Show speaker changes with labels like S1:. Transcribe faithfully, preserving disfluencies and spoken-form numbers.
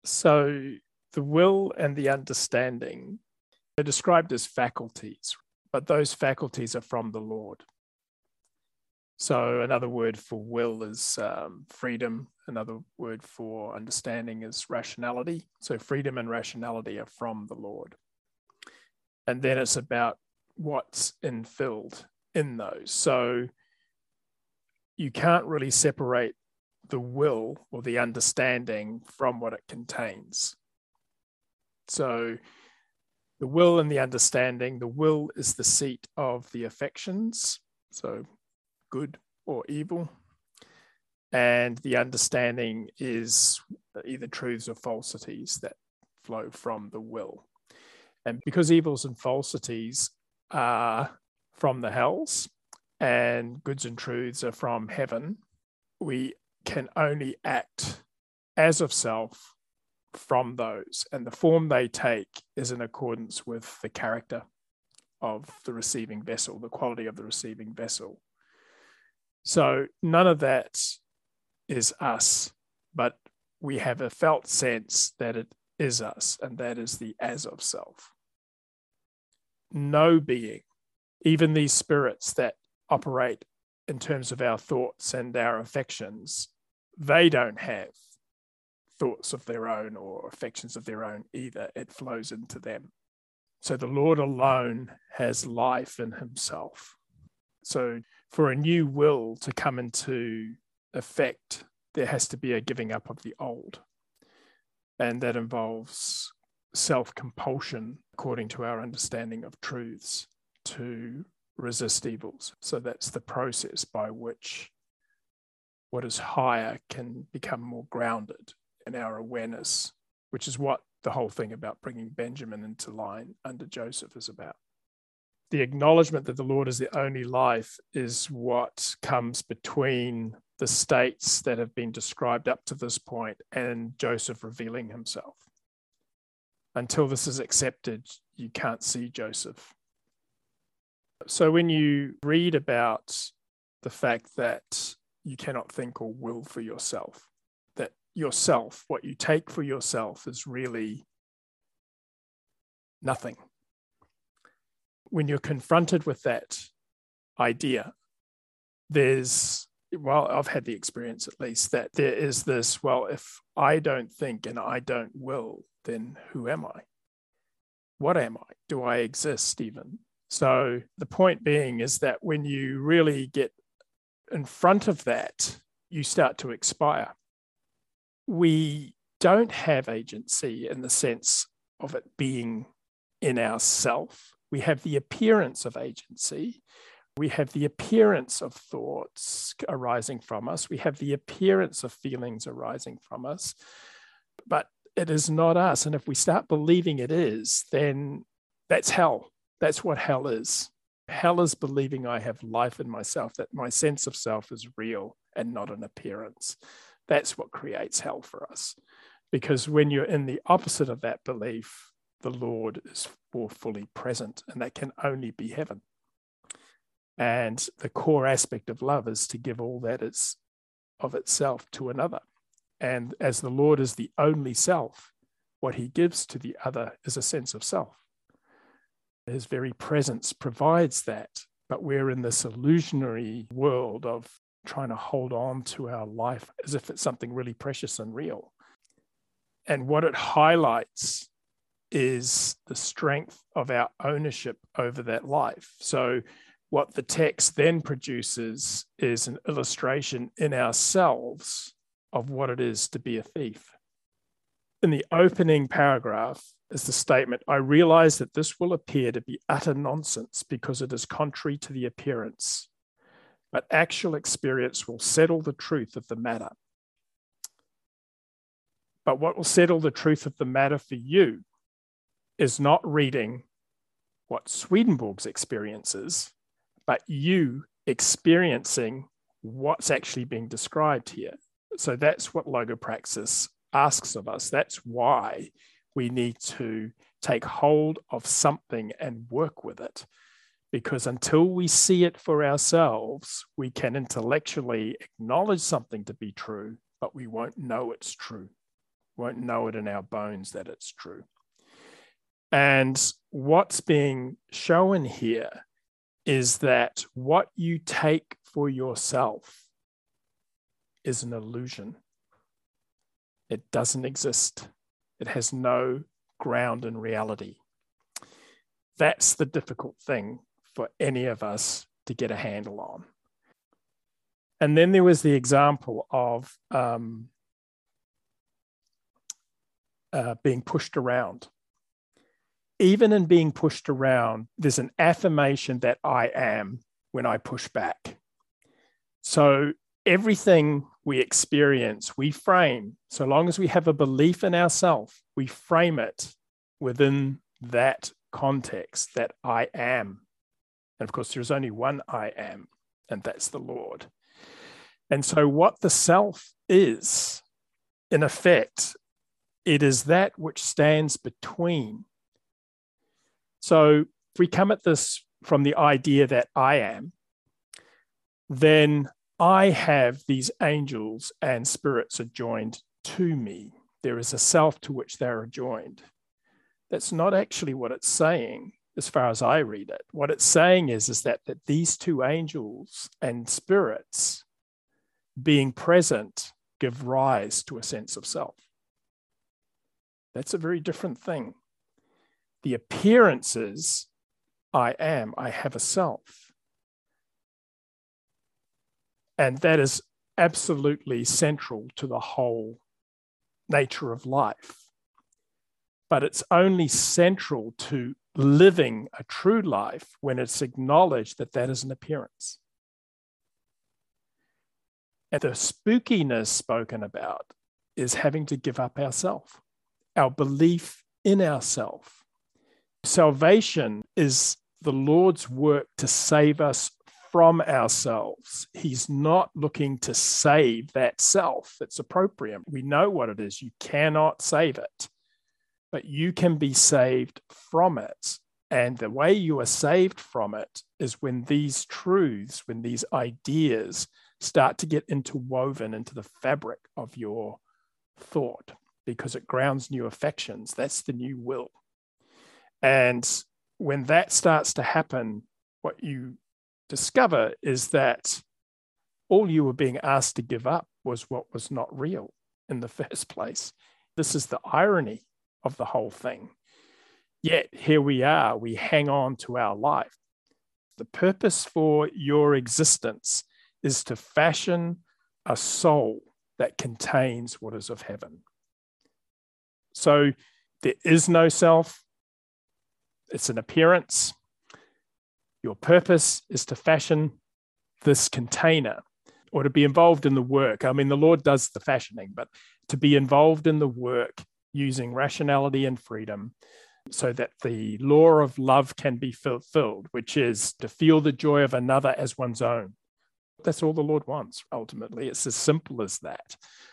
S1: So the will and the understanding are described as faculties, but those faculties are from the Lord. So another word for will is um, freedom. Another word for understanding is rationality. So freedom and rationality are from the Lord. And then it's about what's infilled in those. So you can't really separate the will or the understanding from what it contains. So the will and the understanding, the will is the seat of the affections, so good or evil. And the understanding is either truths or falsities that flow from the will. And because evils and falsities are from the hells and goods and truths are from heaven, we can only act as of self from those. And the form they take is in accordance with the character of the receiving vessel, the quality of the receiving vessel. So none of that is us, but we have a felt sense that it is us, and that is the as of self. No being, even these spirits that operate in terms of our thoughts and our affections, they don't have thoughts of their own or affections of their own either. It flows into them. So the Lord alone has life in himself. So for a new will to come into effect, there has to be a giving up of the old. And that involves self-compulsion, according to our understanding of truths, to resist evils. So that's the process by which what is higher can become more grounded in our awareness, which is what the whole thing about bringing Benjamin into line under Joseph is about. The acknowledgement that the Lord is the only life is what comes between the states that have been described up to this point and Joseph revealing himself. Until this is accepted, you can't see Joseph. So when you read about the fact that you cannot think or will for yourself, that yourself, what you take for yourself, is really nothing. When you're confronted with that idea, there's, well, I've had the experience at least, that there is this, well, if I don't think and I don't will, then who am I? What am I? Do I exist even? So the point being is that when you really get in front of that, you start to expire. We don't have agency in the sense of it being in ourself. We have the appearance of agency. We have the appearance of thoughts arising from us. We have the appearance of feelings arising from us. But it is not us. And if we start believing it is, then that's hell. That's what hell is. Hell is believing I have life in myself, that my sense of self is real and not an appearance. That's what creates hell for us. Because when you're in the opposite of that belief, the Lord is more fully present, and that can only be heaven. And the core aspect of love is to give all that is of itself to another. And as the Lord is the only self, what he gives to the other is a sense of self. His very presence provides that, but we're in this illusionary world of trying to hold on to our life as if it's something really precious and real. And what it highlights is the strength of our ownership over that life. So what the text then produces is an illustration in ourselves of what it is to be a thief. In the opening paragraph is the statement, I realize that this will appear to be utter nonsense because it is contrary to the appearance, but actual experience will settle the truth of the matter. But what will settle the truth of the matter for you is not reading what Swedenborg's experience is, but you experiencing what's actually being described here. So that's what logopraxis asks of us. That's why we need to take hold of something and work with it. Because until we see it for ourselves, we can intellectually acknowledge something to be true, but we won't know it's true. won't know it in our bones that it's true. And what's being shown here is that what you take for yourself is an illusion. It doesn't exist. It has no ground in reality. That's the difficult thing for any of us to get a handle on. And then there was the example of um, uh, being pushed around. Even in being pushed around, there's an affirmation that I am when I push back. So everything we experience, we frame, so long as we have a belief in ourselves, we frame it within that context, that I am. And of course, there's only one I am, and that's the Lord. And so what the self is, in effect, it is that which stands between. So if we come at this from the idea that I am, then I have these angels and spirits adjoined to me. There is a self to which they're adjoined. That's not actually what it's saying, as far as I read it. What it's saying is, is that, that these two angels and spirits being present give rise to a sense of self. That's a very different thing. The appearances, I am, I have a self. And that is absolutely central to the whole nature of life. But it's only central to living a true life when it's acknowledged that that is an appearance. And the spookiness spoken about is having to give up ourself, our belief in ourself. Salvation is the Lord's work to save us from ourselves. He's not looking to save that self. It's appropriate. We know what it is. You cannot save it, but you can be saved from it. And the way you are saved from it is when these truths, when these ideas start to get interwoven into the fabric of your thought, because it grounds new affections. That's the new will. And when that starts to happen, what you discover is that all you were being asked to give up was what was not real in the first place. This is the irony of the whole thing. Yet here we are, we hang on to our life. The purpose for your existence is to fashion a soul that contains what is of heaven. So there is no self. It's an appearance. Your purpose is to fashion this container, or to be involved in the work. I mean, the Lord does the fashioning, but to be involved in the work using rationality and freedom so that the law of love can be fulfilled, which is to feel the joy of another as one's own. That's all the Lord wants, ultimately. It's as simple as that.